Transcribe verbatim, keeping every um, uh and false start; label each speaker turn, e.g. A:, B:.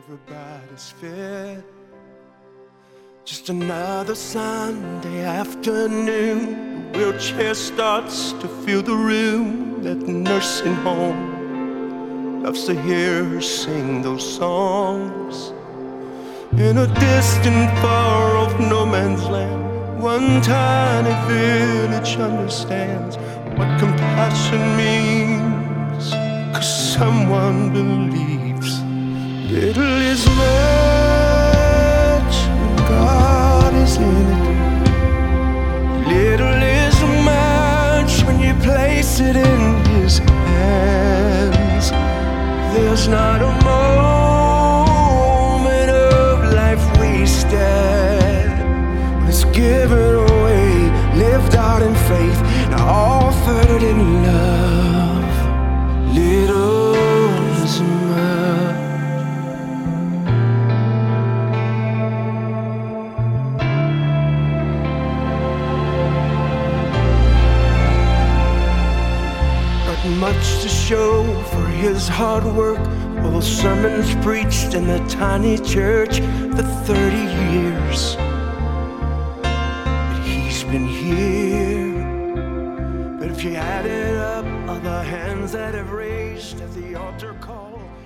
A: everybody's fed. Just another Sunday afternoon, the wheelchair starts to fill the room. That nursing home loves to hear her sing those songs. In a distant, far off no man's land, one tiny village understands what compassion means, 'cause someone believes little is much when God is in it. Little is much when you place it in His hands. There's not a moment of life wasted when it's given away, lived out in faith, and offered in love. Little is much. Much to show for His hard work, all those sermons preached in the tiny church for thirty years that He's been here. But if you added up all the hands that have raised at the altar call,